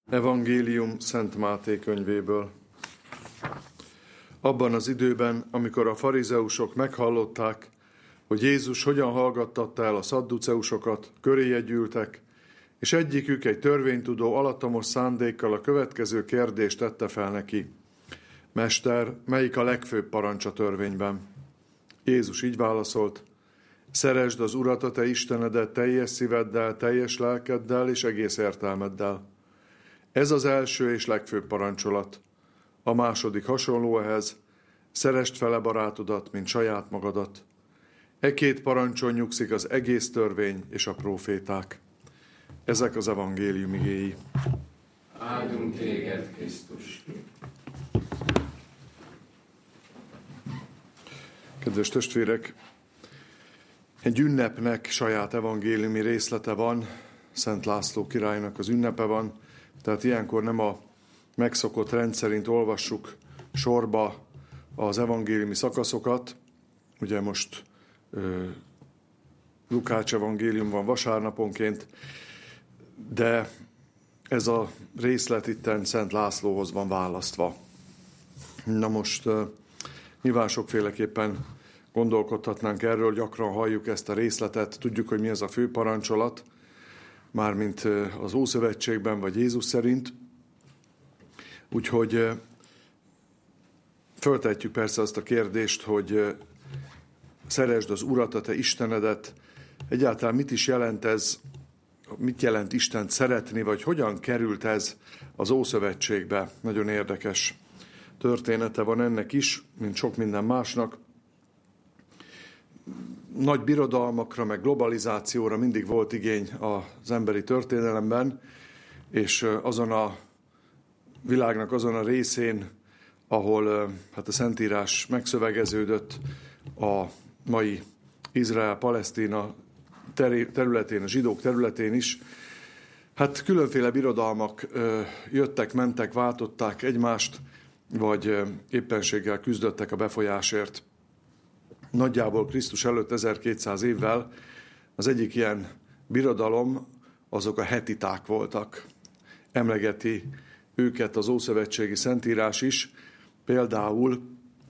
Evangélium Szent Máté könyvéből. Abban az időben, amikor a farizeusok meghallották, hogy Jézus hogyan hallgattatta el a szadduceusokat, köréje gyűltek, és egyikük egy törvénytudó alattomos szándékkal a következő kérdést tette fel neki. Mester, melyik a legfőbb parancs a törvényben? Jézus így válaszolt, szeresd az Urat a te Istenedet teljes szíveddel, teljes lelkeddel és egész értelmeddel. Ez az első és legfőbb parancsolat. A második hasonló ehhez, szeresd fele barátodat, mint saját magadat. E két parancson nyugszik az egész törvény és a próféták. Ezek az evangélium igéi. Áldunk téged, Krisztus! Kedves testvérek, egy ünnepnek saját evangéliumi részlete van, Szent László királynak az ünnepe van, tehát ilyenkor nem a megszokott rend szerint olvassuk sorba az evangéliumi szakaszokat. Ugye most Lukács evangélium van vasárnaponként, de ez a részlet itten Szent Lászlóhoz van választva. Na most nyilván sokféleképpen gondolkodhatnánk erről, gyakran halljuk ezt a részletet, tudjuk, hogy mi ez a fő parancsolat, mármint az Ószövetségben, vagy Jézus szerint. Úgyhogy föltehetjük persze azt a kérdést, hogy szeresd az Urat, a te Istenedet. Egyáltalán mit is jelent ez, mit jelent Istent szeretni, vagy hogyan került ez az Ószövetségbe? Nagyon érdekes története van ennek is, mint sok minden másnak. Nagy birodalmakra, meg globalizációra mindig volt igény az emberi történelemben, és azon a világnak azon a részén, ahol a Szentírás megszövegeződött, a mai Izrael-Palesztina területén, a zsidók területén is, hát különféle birodalmak jöttek, mentek, váltották egymást, vagy éppenséggel küzdöttek a befolyásért. Nagyjából Krisztus előtt 1200 évvel az egyik ilyen birodalom, azok a hetiták voltak. Emlegeti őket az Ószövetségi Szentírás is, például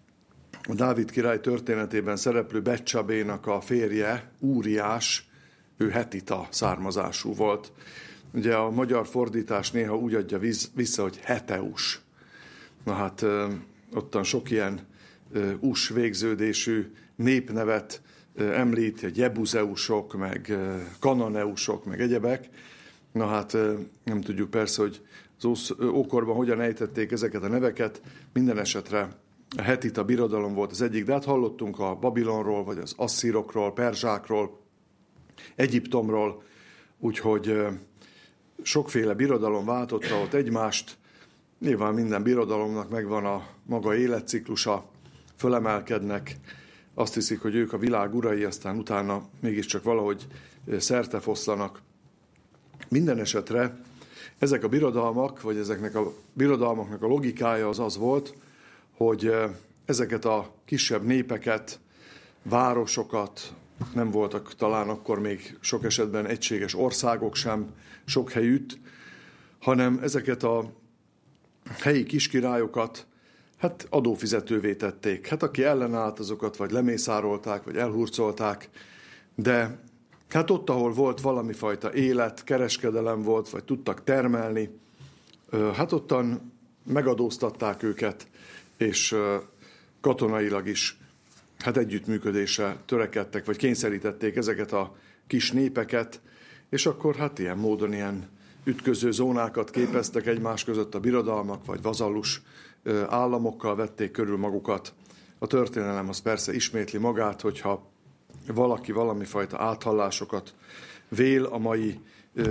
a Dávid király történetében szereplő Becsabénak a férje, Úriás, ő hetita származású volt. Ugye a magyar fordítás néha úgy adja vissza, hogy Heteus. Na hát ottan sok ilyen us végződésű népnevet említ, hogy Jebuzeusok, meg Kananeusok, meg egyebek. Na hát nem tudjuk persze, hogy az ókorban hogyan ejtették ezeket a neveket. Minden esetre a hetita birodalom volt az egyik, de hát hallottunk a Babilonról, vagy az asszírokról, perzsákról, Egyiptomról, úgyhogy sokféle birodalom váltotta ott egymást. Nyilván minden birodalomnak megvan a maga életciklusa, fölemelkednek, azt hiszik, hogy ők a világ urai, aztán utána mégiscsak valahogy szertefoszlanak. Minden esetre ezek a birodalmak, vagy ezeknek a birodalmaknak a logikája az volt, hogy ezeket a kisebb népeket, városokat, nem voltak talán akkor még sok esetben egységes országok sem sok helyütt, hanem ezeket a helyi kiskirályokat hát adófizetővé tették. Hát aki ellenállt, azokat vagy lemészárolták, vagy elhurcolták, de hát ott, ahol volt valami fajta élet, kereskedelem volt, vagy tudtak termelni, hát ottan megadóztatták őket, és katonailag is hát együttműködésre törekedtek, vagy kényszerítették ezeket a kis népeket, és akkor hát ilyen módon ilyen ütköző zónákat képeztek egymás között a birodalmak, vagy vazallus államokkal vették körül magukat. A történelem az persze ismétli magát, hogyha valaki valami fajta áthallásokat vél a mai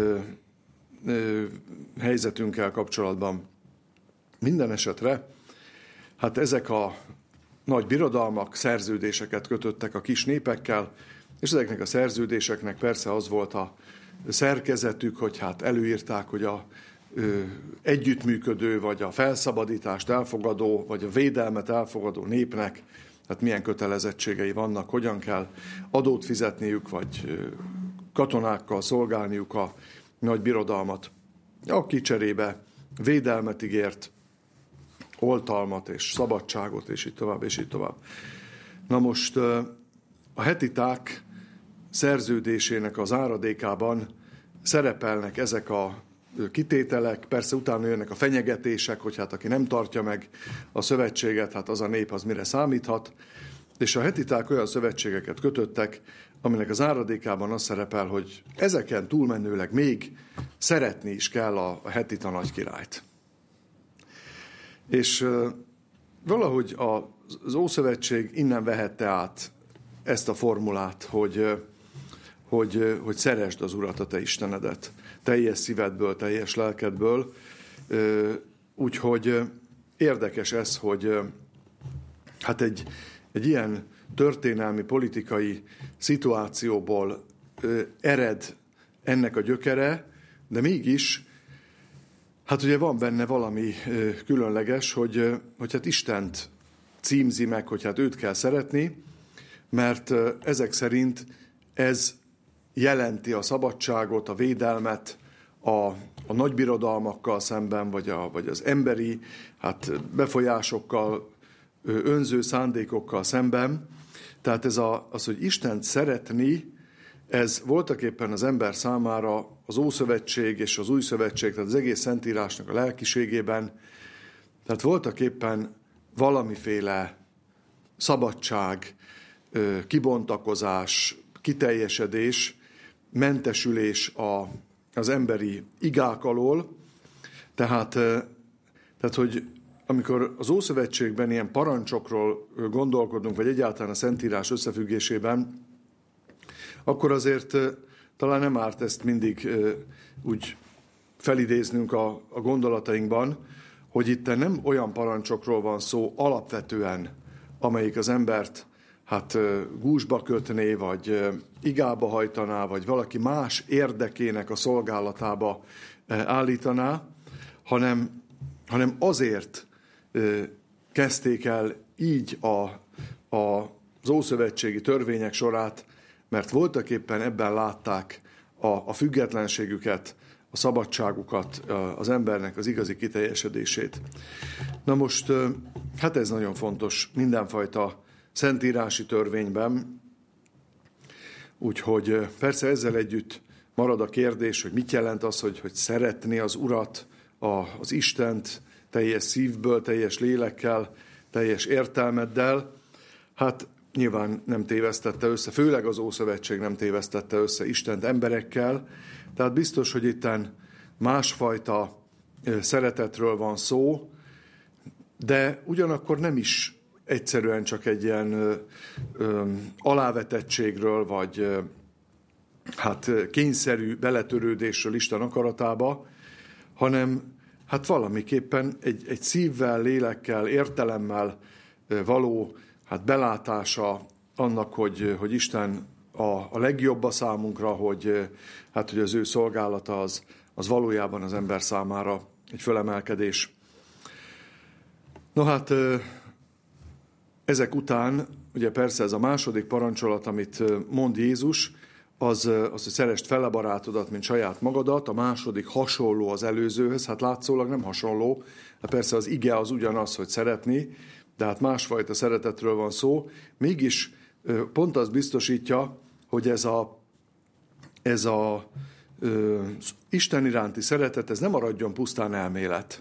helyzetünkkel kapcsolatban. Minden esetre, hát ezek a nagy birodalmak szerződéseket kötöttek a kis népekkel, és ezeknek a szerződéseknek persze az volt a szerkezetük, hogy hát előírták, hogy a együttműködő, vagy a felszabadítást elfogadó, vagy a védelmet elfogadó népnek, hát milyen kötelezettségei vannak, hogyan kell adót fizetniük, vagy katonákkal szolgálniuk a nagy birodalmat. Aki cserébe védelmet ígért, oltalmat és szabadságot, és így tovább, és így tovább. Na most a hetiták szerződésének az áradékában szerepelnek ezek a kitételek, persze utána jönnek a fenyegetések, hogy hát aki nem tartja meg a szövetséget, hát az a nép az mire számíthat, és a hetiták olyan szövetségeket kötöttek, aminek az áradékában az szerepel, hogy ezeken túlmenőleg még szeretni is kell a hetita nagykirályt. És valahogy az Ószövetség innen vehette át ezt a formulát, hogy szeresd az Urat, a te Istenedet, teljes szívedből, teljes lelkedből. Úgyhogy érdekes ez, hogy hát egy ilyen történelmi, politikai szituációból ered ennek a gyökere, de mégis, hát ugye van benne valami különleges, hogy hát Istent címzi meg, hogy hát őt kell szeretni, mert ezek szerint ez jelenti a szabadságot, a védelmet a nagybirodalmakkal szemben, vagy az emberi befolyásokkal, önző szándékokkal szemben. Tehát ez az, hogy Istent szeretni, ez voltaképpen az ember számára az Ószövetség és az Új Szövetség, tehát az egész Szentírásnak a lelkiségében, tehát voltaképpen valamiféle szabadság, kibontakozás, kiteljesedés, mentesülés az emberi igák alól. Tehát, hogy amikor az Ószövetségben ilyen parancsokról gondolkodunk, vagy egyáltalán a Szentírás összefüggésében, akkor azért talán nem árt ezt mindig úgy felidéznünk a gondolatainkban, hogy itt nem olyan parancsokról van szó alapvetően, amelyik az embert gúzsba kötné, vagy igába hajtaná, vagy valaki más érdekének a szolgálatába állítaná, hanem azért kezdték el így az ószövetségi törvények sorát, mert voltaképpen ebben látták a függetlenségüket, a szabadságukat, az embernek az igazi kiteljesedését. Na most, hát ez nagyon fontos mindenfajta szentírási törvényben, úgyhogy persze ezzel együtt marad a kérdés, hogy mit jelent az, hogy szeretni az Urat, az Istent teljes szívből, teljes lélekkel, teljes értelmeddel. Hát nyilván nem tévesztette össze, főleg az Ószövetség nem tévesztette össze Istent emberekkel, tehát biztos, hogy itten másfajta szeretetről van szó, de ugyanakkor nem is egyszerűen csak egy ilyen alávetettségről, vagy kényszerű beletörődésről Isten akaratába, hanem hát valamiképpen egy szívvel, lélekkel, értelemmel való belátása annak, hogy Isten a legjobb a számunkra, hogy az ő szolgálata az valójában az ember számára egy fölemelkedés. No hát, ezek után, ugye persze ez a második parancsolat, amit mond Jézus, az, hogy szeresd fel a barátodat, mint saját magadat, a második hasonló az előzőhöz, hát látszólag nem hasonló, de persze az ige az ugyanaz, hogy szeretni, de hát másfajta szeretetről van szó, mégis pont az biztosítja, hogy ez a Isten iránti szeretet, ez nem maradjon pusztán elmélet,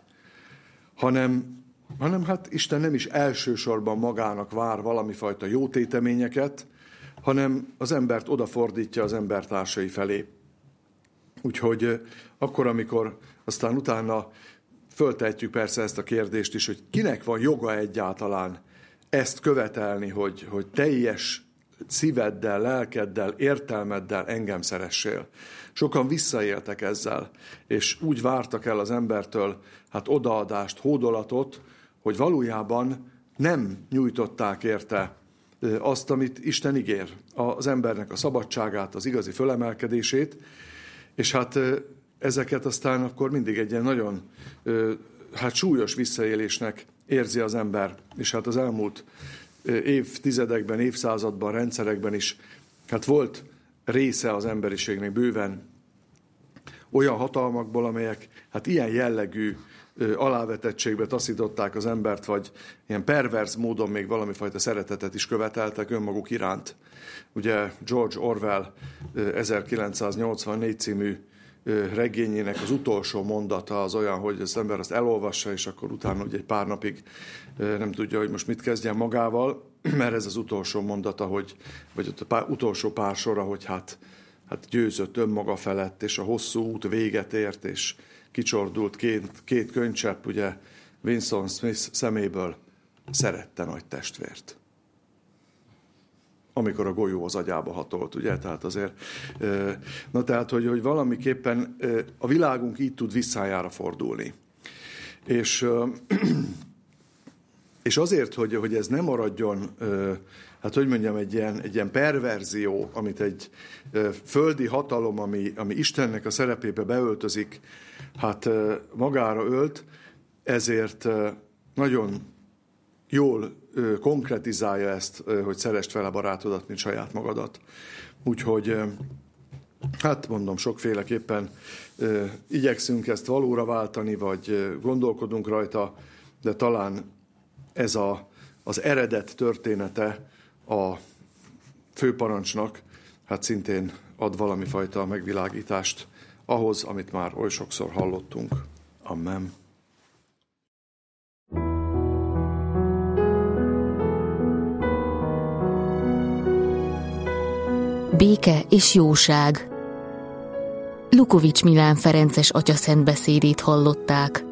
hanem hát Isten nem is elsősorban magának vár valamifajta jó téteményeket, hanem az embert odafordítja az embertársai felé. Úgyhogy akkor, amikor aztán utána föltehetjük persze ezt a kérdést is, hogy kinek van joga egyáltalán ezt követelni, hogy teljes szíveddel, lelkeddel, értelmeddel engem szeressél. Sokan visszaéltek ezzel, és úgy vártak el az embertől odaadást, hódolatot, hogy valójában nem nyújtották érte azt, amit Isten ígér, az embernek a szabadságát, az igazi fölemelkedését, és ezeket aztán akkor mindig egy ilyen nagyon súlyos visszaélésnek érzi az ember, és az elmúlt évtizedekben, évszázadban, rendszerekben is volt része az emberiségnek bőven olyan hatalmakból, amelyek hát ilyen jellegű alávetettségbe taszították az embert, vagy ilyen perverz módon még valamifajta szeretetet is követeltek önmaguk iránt. Ugye George Orwell 1984 című regényének az utolsó mondata az olyan, hogy az ember azt elolvassa, és akkor utána ugye egy pár napig nem tudja, hogy most mit kezdjen magával, mert ez az utolsó mondata, vagy utolsó pár sora, hogy hát győzött önmaga felett, és a hosszú út véget ért, és kicsordult két könycsepp, ugye Winston Smith szeméből, szerette nagy testvért. Amikor a golyó az agyába hatolt, ugye? Tehát azért, tehát, hogy valamiképpen a világunk így tud visszájára fordulni. És azért, hogy ez ne maradjon, egy ilyen perverzió, amit egy földi hatalom, ami Istennek a szerepébe beöltözik, magára ölt, ezért nagyon jól konkretizálja ezt, hogy szeresd fel a barátodat, mint saját magadat. Úgyhogy, mondom, sokféleképpen igyekszünk ezt valóra váltani, vagy gondolkodunk rajta, de talán ez az eredet története a főparancsnak, szintén ad valami fajta megvilágítást ahhoz, amit már oly sokszor hallottunk. Amen. Béke és jóság. Lukovics Milán Ferences atyaszent beszédét hallották.